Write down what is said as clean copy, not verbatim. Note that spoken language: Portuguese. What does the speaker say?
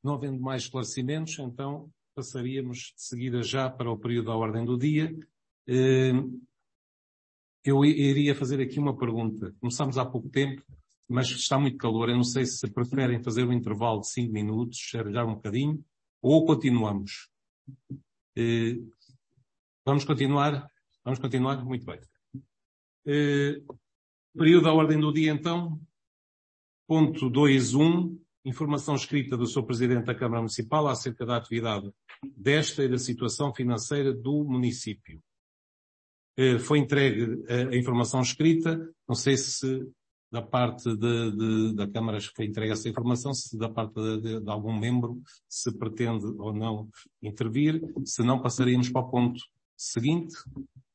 Não havendo mais esclarecimentos, então passaríamos de seguida já para o período da ordem do dia. Eu iria fazer aqui uma pergunta. Começámos há pouco tempo, mas está muito calor. Eu não sei se preferem fazer um intervalo de 5 minutos, já um bocadinho, ou continuamos. Vamos continuar? Vamos continuar? Muito bem. Período da ordem do dia, então. Ponto 2.1. Informação escrita do Sr. Presidente da Câmara Municipal acerca da atividade desta e da situação financeira do município. Foi entregue a informação escrita. Não sei se da parte da Câmara foi entregue essa informação, se da parte de algum membro se pretende ou não intervir. Se não, passaríamos para o ponto seguinte.